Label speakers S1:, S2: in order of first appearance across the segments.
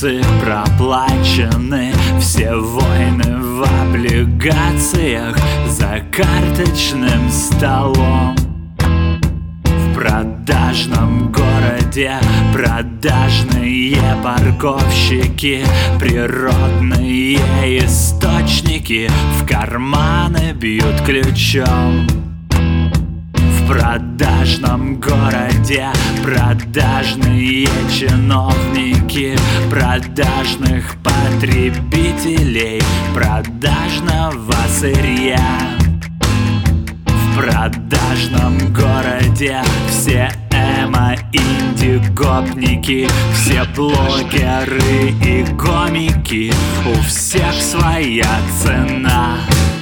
S1: курсы проплачены, все войны в облигациях за карточным столом. В продажном городе продажные парковщики, природные источники в карманы бьют ключом. В продажном городе продажные чиновники продажных потребителей продажного сырья. В продажном городе все эмо-инди-гопники, все блогеры и комики, у всех своя цена.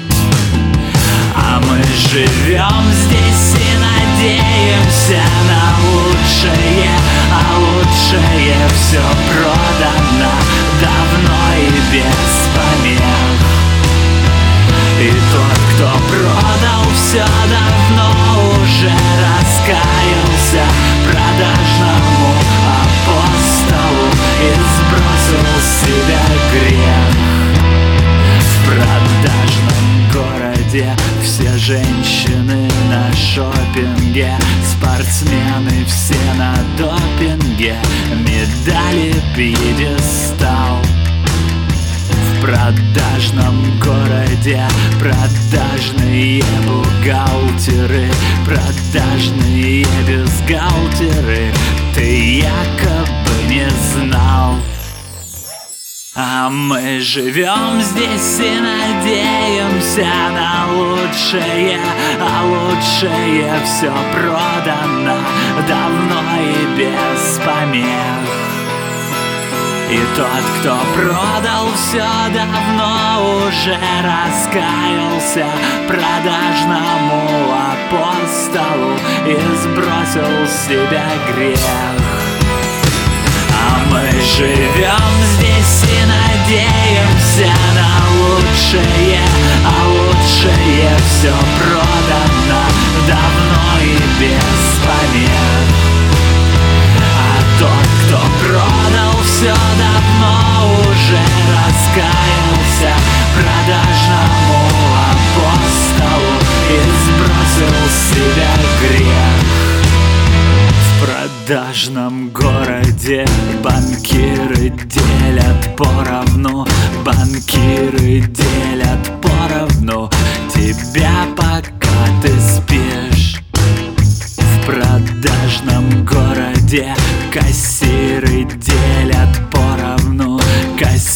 S1: А мы живем здесь и надеемся на лучшее, а лучшее все продано давно и без помех. И тот, кто продал все, давно уже раскаялся продажному апостолу и сбросил с себя грех. В продажном городе все женщины на шопинге, спортсмены все на допинге, медали пьедестал. В продажном городе продажные бухгалтеры, продажные бюстгальтеры, ты якобы не знал. А мы живем здесь и надеемся на лучшее, а лучшее все продано давно и без помех. И тот, кто продал все, давно уже раскаялся продажному апостолу и сбросил с себя грех. А мы живем здесь и надеемся на лучшее, а лучшее все продано давно и без помех. А тот, кто продал все, давно уже раскаялся продажному апостолу и сбросил с себя грех. В продажном городе банкиры делят поровну, банкиры делят поровну тебя, пока ты спишь. В продажном городе кассиры делят поровну, кассиры